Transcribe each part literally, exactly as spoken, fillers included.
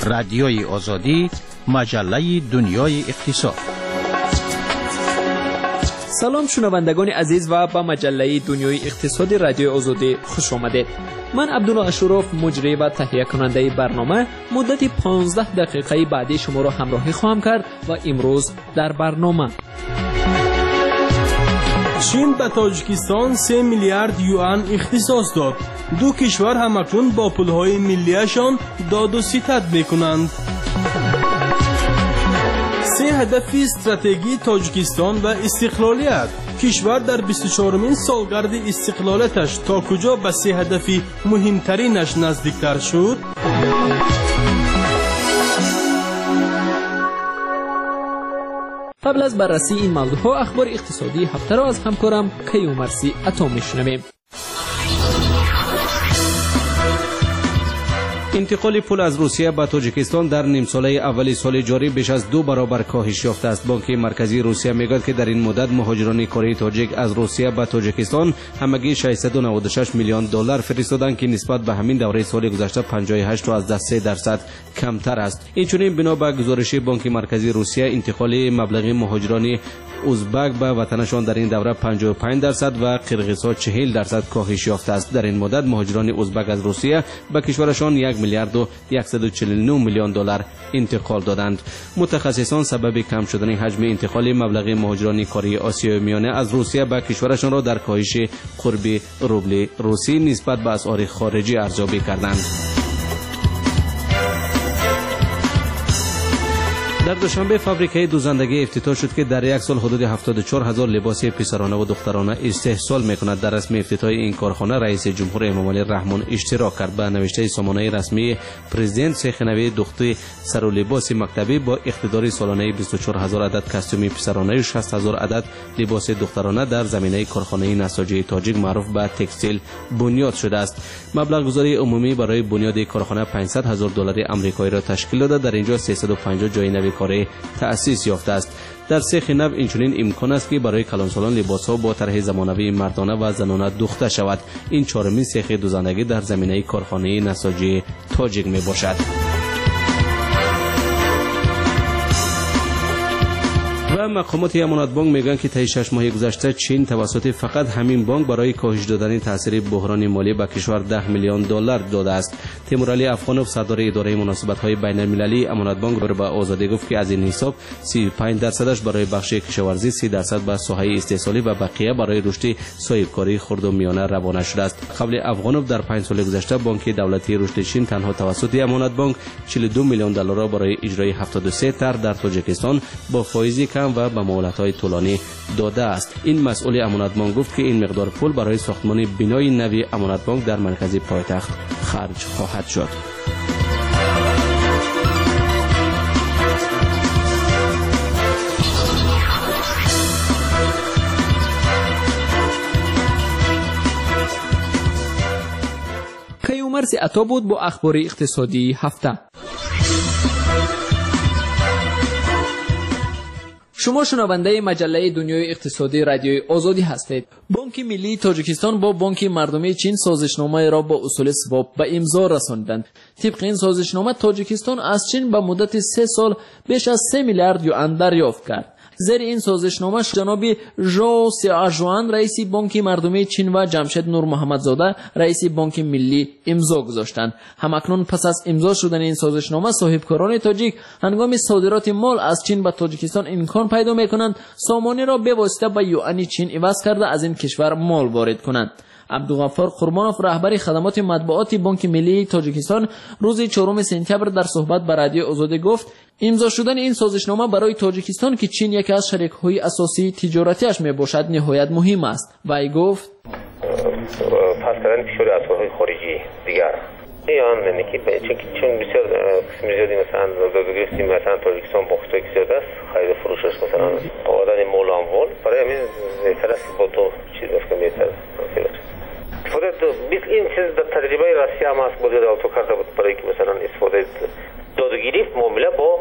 رادیوی آزادی، مجله دنیای اقتصاد. سلام شنوندگان عزیز و به مجله دنیای اقتصادی رادیوی آزادی خوش آمدید. من عبدالله اشرف مجری و تهیه کننده برنامه مدت پانزده دقیقه بعدی شما را همراهی خواهم کرد و امروز در برنامه چین به تاجیکستان سه میلیارد یوان اختصاص داد. دو کشور همکنون با پولهای ملیشان داد و ستد میکنند. سه هدف استراتژی تاجیکستان و استقلالیت. کشور در بیست و چهارمین سالگرد استقلالتش تا کجا به سه هدف مهمترینش نزدیکتر شد؟ قبل از بررسی این موضوعها اخبار اقتصادی هفته را از همکارم کیومرثی عطا میشنویم. انتقال پول از روسیه به تاجیکستان در نیم ساله اول سال جاری بیش از دو برابر کاهش یافته است. بانک مرکزی روسیه میگوید که در این مدت مهاجران کره تاجیک از روسیه به تاجیکستان همگی ششصد و نود و شش میلیون دلار فرستادند که نسبت به همین دوره سال گذشته پنجاه و هشت و از سه درصد کمتر است. اینچنین بنا به گزارش بانک مرکزی روسیه انتقال مبلغ مهاجران ازبک به وطنشان در این دوره پنجاه و پنج درصد و قرقیزها چهل درصد کاهش یافته است. در این مدت مهاجران ازبک از روسیه به کشورشان یک میلیارد و صد و چهل و نه میلیون دلار انتقال دادند. متخصصان سبب کم شدن حجم انتقال مبلغ مهاجران کره آسیای میانه از روسیه به کشورشان را در کاهش قرب روبل روسی نسبت به اسعار خارجی ارزیابی کردند. در دوشنبه فابریکه دوزندگی افتتاح شد که در یک سال حدود هفتاد و چهار هزار لباس پسرانه و دخترانه استحصال میکند. در رسمی افتتاح این کارخانه رئیس جمهور امامعلی رحمان اشتراک کرد. به نوشته سامانه رسمی پرزیدنت سیخ نوی دختر سر و لباس مکتبی با اقتدار سالانه بیست و چهار هزار عدد کاستوم پسرانه و شصت هزار عدد لباس دخترانه در زمینه کارخانه نساجی تاجیک معروف به تکستیل بنیاد شده است. مبلغ گذاری عمومی برای بنیاد کارخانه پانصد هزار دلار آمریکایی را تشکیل داده. در اینجا سیصد و پنجاه جای نوی کاری تأسیس یافته است. در سیخ نو اینچنین امکان است که برای کلانسالان لباس‌ها با طرح زمانوی مردانه و زنانه دوخته شود. این چهارمین سیخ دوزندگی در زمینه کارخانه نساجی تاجیک می باشد. و مقامات امانت بانک میگن که طی شش ماه گذشته چین توسط فقط همین بانک برای کاهش دادن تاثیر بحران مالی به کشور ده میلیون دلار داده است. تیمورعلی افغانوف صدر اداره مناسبت‌های بین‌المللی امانت بانک به آزادی گفت که از این حساب سی و پنج درصدش برای بخش کشاورزی، سی درصد به ساحه استحصالی و بقیه برای رشد صاحبکاری خرد و میانه روانه شده است. قبل افغانوف در پنج سال گذشته بانک دولتی رشد چین تنها توسط امانت بانک چهل و دو میلیون دلار را برای اجرای هفتاد و سه طرح در تاجیکستان با فایز کم و به مهلت‌های طولانی داده است. این مسئول امانت بانک گفت که این مقدار پول برای ساختمان بنای نوی امانت بانک در مرکز پایتخت خرج خواهد شد. کیومرثی عطا بود با اخبار اقتصادی هفته. شما شنونده مجله دنیای اقتصادی رادیوی آزادی هستید. بانک ملی تاجیکستان با بانک مردمی چین سازشنامه را با اصول سواب به امضا رساندند. طبق این سازشنامه تاجیکستان از چین به مدت سه سال بیش از سه میلیارد یوان دریافت کرد. زیر این سازشنامه جناب ژو سیاژوان رئیس بانک مردمی چین و جمشید نور محمدزاده رئیس بانک ملی امضا گذاشتند. همکنون پس از امضا شدن این سازشنامه صاحبکاران تاجیک هنگام صادرات مال از چین به تاجیکستان امکان پیدا میکنند سامانه را به واسطه به یوان چین عوض کرده از این کشور مال وارد کنند. عبدالغفار قربانوف رهبر خدمات مطبوعاتی بانک ملی تاجیکستان روز چهارم سپتامبر در صحبت با رادیو آزادی گفت امضا شدن این سازشنامه برای تاجیکستان که چین یکی از شریک‌های اساسی تجارتیش میباشد نهایت مهم است. وی گفت پس کردن فشار اسعارهای خارجی دیگر ایان یعنی که چون بسیار قسم زیادی مثلا دادگیری مثلا تاجیکستان با خطایی زیاد است خرید فروشش مثلا آوردن مال و اموال برای همین بهتر است با تو چیز بسکن بهتر استفاده بیس این چیز در تجربه روسیه هم هست بودی در تو کرده بود برای که مثلا استفاده دادگیری معامله با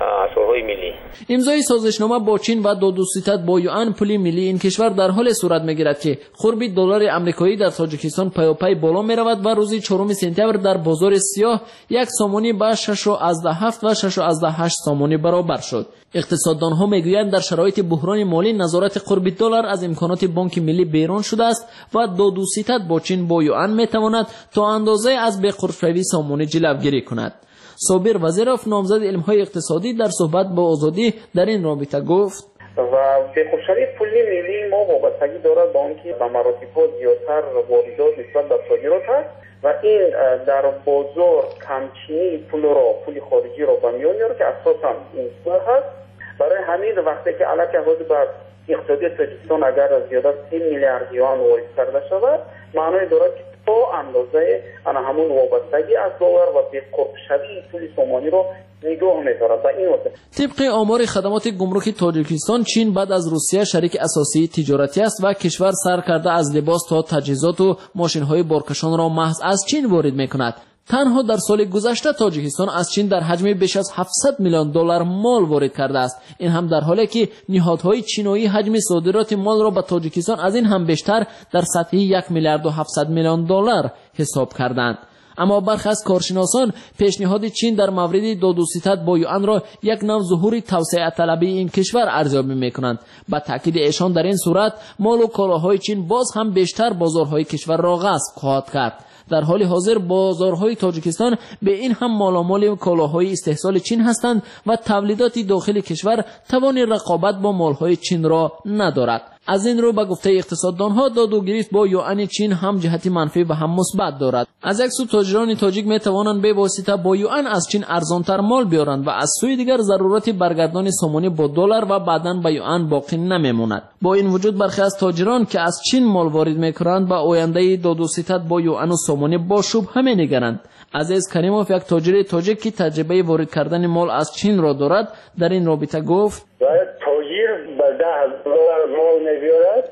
اسرارهای ملی. امضای سازشنامه با چین و داد و ستد با یوان پول ملی این کشور در حال صورت میگیرد که خرد دلار آمریکایی در تاجیکستان پیاپی بالا می رود و روز چهارم سپتامبر در بازار سیاه یک سامانی به شش و هفت و شش و هشت سامانی برابر شد. اقتصاددان ها میگویند در شرایط بحران مالی نظارت قرب دلار از امکانات بانک ملی بیرون شده است و داد و ستد با چین با یوان می تواند تا اندازه از بی‌قرب‌شوی سامانی جلوگیری کند. صابر وزیرов نامزد علم‌های اقتصادی در صحبت با آزادی در این رابطه گفت و بی‌قرب‌شوی پولی ملی ما وابستگی دارد با آنکه به مراتب زیادتر واردات نسبت به صادرات است و این در بازار کمچینی پول را پول خارجی را به میان میاره که اساساً این سوال هست. برای همین وقتی که علاوه حاضر بر اقتصادی تاجیکستان اگر زیاده سی میلیارد یوان وارد کرده شود معنی دارد که تا اندازه آن همون وابستگی از دلار و بی‌قرب‌شوی پول سامانی رو نگاه می‌دارد. و این واسه طبق آمار خدمات گمرک تاجیکستان چین بعد از روسیه شریک اساسی تجارتی است و کشور سر کرده از لباس تا تجهیزات و ماشین‌های بارکشان را محض از چین وارد می‌کند. تنها در سال گذشته تاجیکستان از چین در حجم بیش از هفتصد میلیون دلار مال وارد کرده است. این هم در حالی که نهادهای چینی حجم صادرات مال را به تاجیکستان از این هم بیشتر در سطح یک میلیارد و هفتصد میلیون دلار حساب کردند. اما برخی از کارشناسان پیشنهاد چین در مورد داد و ستد با یوان را یک نوع ظهور توسعه طلبی این کشور ارزیابی میکنند. با تاکید ایشان در این صورت مال و کالاهای چین باز هم بیشتر بازارهای کشور را غصب خواهد کرد. در حال حاضر بازارهای تاجیکستان به این هم مالامال کالاهای استحصال چین هستند و تولیدات داخل کشور توان رقابت با مالهای چین را ندارد. از این رو به گفته اقتصاددانها داد و گریخت با یوان چین هم جهت منفی و هم مثبت دارد. از یک سو تاجران تاجیک می توانند به واسطه با یوان از چین ارزانتر مال بیارند و از سوی دیگر ضرورت برگردان سامانی با دلار و بعداً به یوان باقی نمیماند. با این وجود برخی از تاجران که از چین مال وارد میکنند به آینده داد و ستد با یوان و سامانی با شبهه می‌نگرند. عزیز کریموف یک تاجر تاجیک که تجربه وارد کردن مال از چین را دارد در این رابطه گفت تاجر به ده هزار مال نمیارد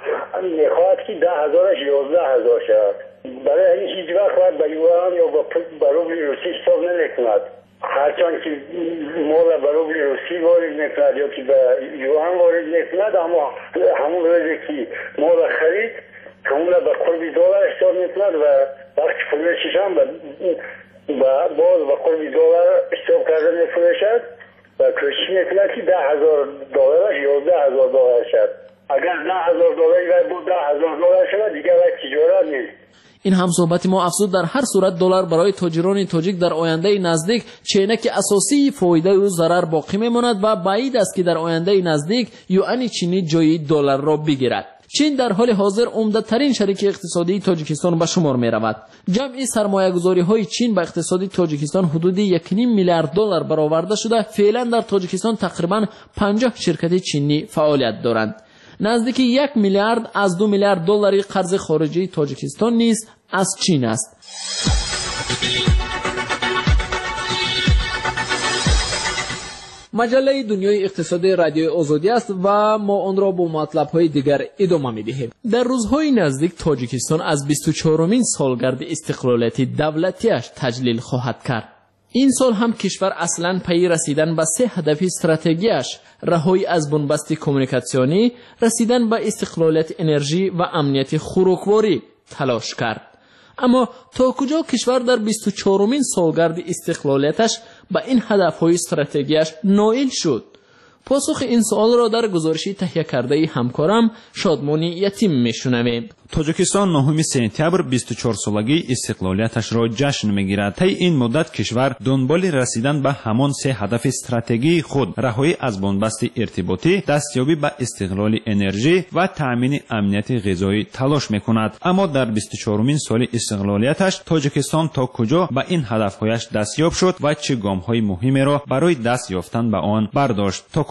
میخواهد که ده هزارش یازده هزار شد. برای این هیچ وقت باید به یوان یا به روبل روسی حساب نمیکند. هرچند که مال به روبل روسی وارد میکند یا که به یوان وارد میکند اما همون روزی که مال خرید همون به قرب دلار حساب میکند و وقتی فروشش هم باز به قرب دلار حساب کرده میفروشد و کوشش میکند که ده هزار دلارش یازده هزار دلار شد. اگر ده هزار دلاری و بود ده هزار دلار شد دیگه وقت تجارت نیست. این هم صحبت ما افزود در هر صورت دلار برای تاجران تاجیک در آینده نزدیک چینک اساسی فایده و ضرر باقی میماند و بعید است که در آینده نزدیک یوان چینی جای دلار را بگیرد. چین در حال حاضر عمده‌ترین شریک اقتصادی تاجیکستان به شمار می رود. جمعی سرمایه‌گذاری های چین به اقتصاد تاجیکستان حدود یک و نیم میلیارد دلار برآورده شده. فعلا در تاجیکستان تقریبا پنجاه شرکت چینی فعالیت دارند. نزدیک یک میلیارد از دو میلیارد دلاری قرض خارجی تاجیکستان نیز از چین است. مجله دنیای اقتصادی رادیوی آزادی است و ما آن را با مطلب‌های دیگر ادامه می‌دهیم. در روزهای نزدیک تاجیکستان از بیست و چهارمین سالگرد استقلالیت دولتیش تجلیل خواهد کرد. این سال هم کشور اصلاً پی رسیدن به سه هدف استراتژیش رهایی از بنبست کمیونیکاسیونی، رسیدن به استقلالیت انرژی و امنیت خوراکواری تلاش کرد. اما تا کجا کشور در بیست و چهارمین سالگرد استقلالیتش به این هدف‌های استراتژیش نائل شد؟ پاسخ این سوال را در گزارشی تهیه کرده همکارم شادمانی یتیم میشنویم. تاجیکستان نهم سپتامبر بیست و چهار سالگی استقلالیتش را جشن میگیرد. طی این مدت کشور دنبال رسیدن به همان سه هدف استراتژی خود رهایی از بنبست ارتباطی، دستیابی به استقلال انرژی و تامین امنیت غذایی تلاش میکند. اما در بیست و چهارمین سال استقلالیتش تاجیکستان تا کجا به این هدفهایش دستیاب شد و چه گام‌های مهمی را برای دست یافتن به آن برداشت؟ تا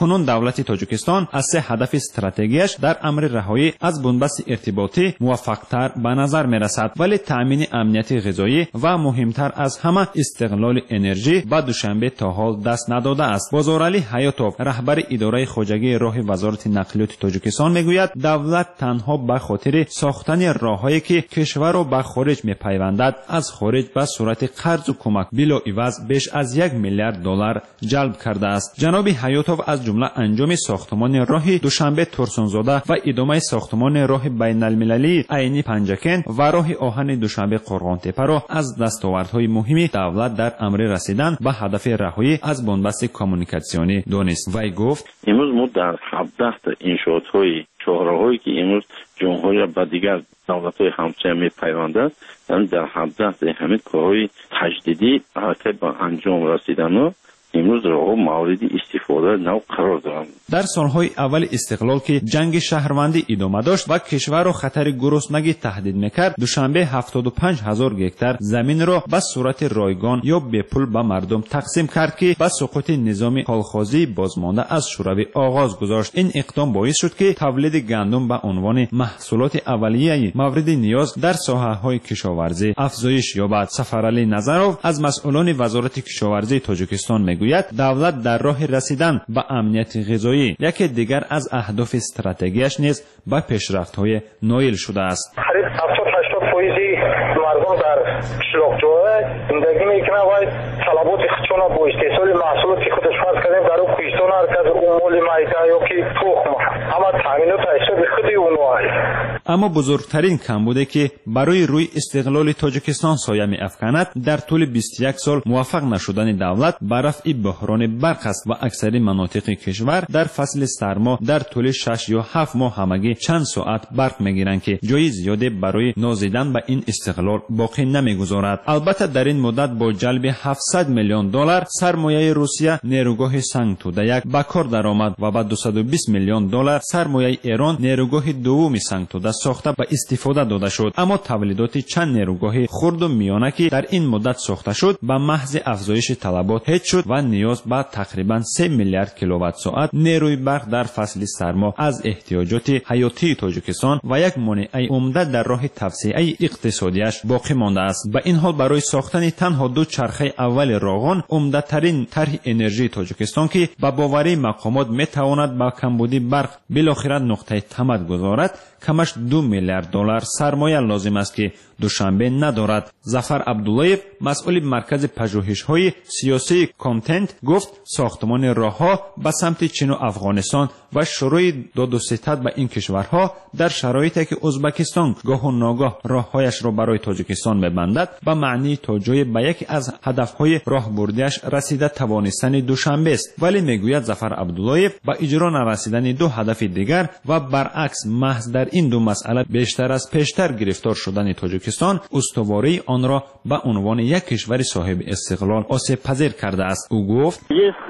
کنون دولت تاجیکستان از سه هدف استراتژیش در امر رهایی از بنبست ارتباطی موفق‌تر به نظر می‌رسد، ولی تأمین امنیت غذایی و مهمتر از همه استقلال انرژی به دوشنبه تا حال دست نداده است. بازارعلی حیاتوف رهبر اداره خواجگی راه وزارت نقلیات تاجیکستان میگوید دولت تنها به خاطر ساختن راههایی که کشور را به خارج میپیوندد از خارج به صورت قرض و کمک بلا عوض بیش از یک میلیارد دلار جلب کرده است. جناب حیاتوف از جمله انجام ساختمان راه دوشنبه ترسونزاده و ادامه ساختمان راه بین المللی عینی پنجکن و راه آهن دوشنبه قرغان تپه را از دستاوردهای مهمی دولت در امر رسیدن به هدف رهایی از بنبست کمونیکاسیونی دانست. وی گفت امروز ما در هفده تا انشاءات‌های چهارراهایی که امروز جمهوری با دیگر دولت‌های همسایه می‌پیوندد، یعنی در هفده تا همین کارهای تجدیدی حرکت به انجام رسیدن امروز راه مورد استفاده نو قرار دارند. در سالهای اول استقلال که جنگ شهروندی ادامه داشت و کشور را خطر گرسنگی تهدید میکرد، دوشنبه هفتاد و پنج هزار گکتار زمین را به صورت رایگان یا به پول به مردم تقسیم کرد که با سقوط نظام کالخوازی بازمانده از شوروی آغاز گذاشت. این اقدام باعث شد که تولید گندم به عنوان محصولات اولیه مورد نیاز در ساحه‌های کشاورزی افزایش یابد. سفرعلی نظرов از مسئولان وزارت کشاورزی تاجیکستان میگوید دولت در راه رسیدن به امنیت غذایی یکی دیگر از اهداف استراتژیش نیز به پیشرفت‌های نایل شده است. قریب هفتاد هشتاد درصد مردم در قشلاق‌جوها زندگی میکنند و طلبات خودشون با استحصال محصولاتی خودش فرض کردن در اون کوهستان هرکس اموال میده یا که تخم اما تامینات حساب خودی اونها. اما بزرگترین کمبودی که برای روی استقلال تاجیکستان سایه می‌افکند در طول بیست و یک سال موفق نشدن دولت به رفع بحران برق است و اکثر مناطق کشور در فصل سرما در طول شش یا هفت ماه همگی چند ساعت برق میگیرند که جای زیادی برای نازیدن به این استقلال باقی نمیگذارد. البته در این مدت با جلب هفتصد میلیون دلار سرمایه روسیه نیروگاه سنگ توده یک به کار درآمد و با دویست و بیست میلیون دلار سرمایه ایران نیروگاه دوم سنگ توده ساخته به استفاده داده شد. اما تولیدات چند نیروگاه خرد و میانه که در این مدت ساخته شد به محض افزایش طلبات هیچ شد و نیاز به تقریبا سه میلیارد کیلووات ساعت نیروی برق در فصل سرما از احتیاجات حیاتی تاجیکستان و یک مانع عمده در راه توسعه اقتصادیش باقی مانده است. به این حال برای ساختن تنها دو چرخه اول راغان عمده ترین طرح انرژی تاجیکستان که به باوری مقامات می تواند با کمبودی برق بالاخره نقطه تمد گذارد کمش دو میلیارد دلار سرمایه لازم است که دوشنبه ندارد. ظفر عبداللهیف مسئول مرکز پژوهش‌های سیاسی کانتنت گفت ساختمان راه‌ها به سمت چین و افغانستان و شروع داد و ستد به این کشورها در شرایطی که ازبکستان گاه و ناگاه راههایش را برای تاجیکستان ببندد به معنی تا جای به یکی از هدفهای راهبردیش رسیده توانستن دوشنبه است. ولی میگوید ظفر عبداللهیف با اجرا نرسیدن دو هدف دیگر و برعکس محض در این دو مسئله بیشتر از پیشتر گرفتار شدن تاجیکستان استواری آن را به عنوان یک کشور صاحب استقلال آسیب پذیر کرده است. او گفت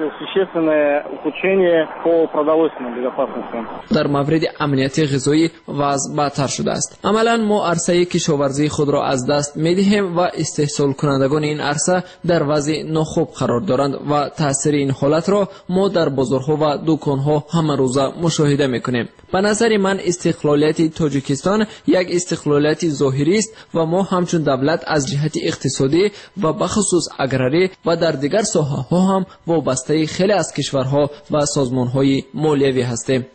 در مورد امنیت غذایی وضع بدتر شده است. عملا ما عرصه کشاورزی خود را از دست می‌دهیم و استحصال کنندگان این عرصه در وضع ناخوب قرار دارند و تاثیر این حالت را ما در بازارها و دکانها همه روزه مشاهده می‌کنیم. به نظر من استقلالیت تاجیکستان یک استقلالیت ظاهری است و ما همچون دولت از جهت اقتصادی و بخصوص اگراری و در دیگر ساحه‌ها هم وابسته خیلی از کشورها و سازمان‌های مالیوی هستیم.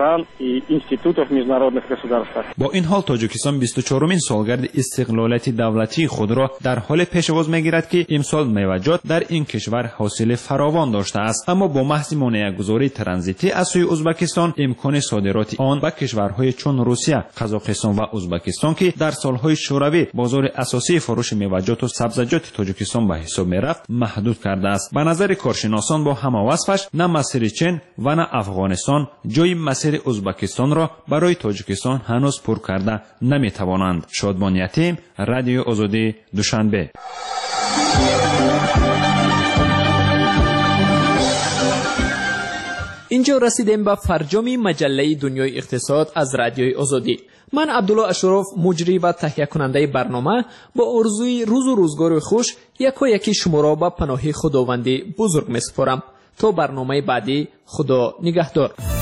با این حال تاجیکستان بیست و چهارمین سالگرد استقلالیت دولتی خود را در حال پیشواز میگیرد که امسال میوه‌جات در این کشور حاصل فراوان داشته است، اما با محض مانع‌گذاری ترانزیتی از سوی ازبکستان امکان صادرات آن به کشورهای چون روسیه، قزاقستان و ازبکستان که در سالهای شوروی بازار اساسی فروش میوه‌جات و سبزیجات تاجیکستان به حساب میرفت محدود کرده است. به نظر کارشناسان با همه وصفش نه مسیر چین و نه افغانستان جای مسیر ازبکستان را برای تاجیکستان هنوز پر کرده نمیتوانند. شادمان یتیم، رادیو آزادی، دوشنبه. اینجا رسیدیم به فرجام مجله دنیای اقتصاد از رادیوی آزادی. من عبدالله اشرف مجری و تهیه کننده برنامه با آرزوی روز و روزگار خوش یکا یکی شما را به پناه خداوندی بزرگ می‌سپارم. تا برنامه بعدی، خدا نگهدار.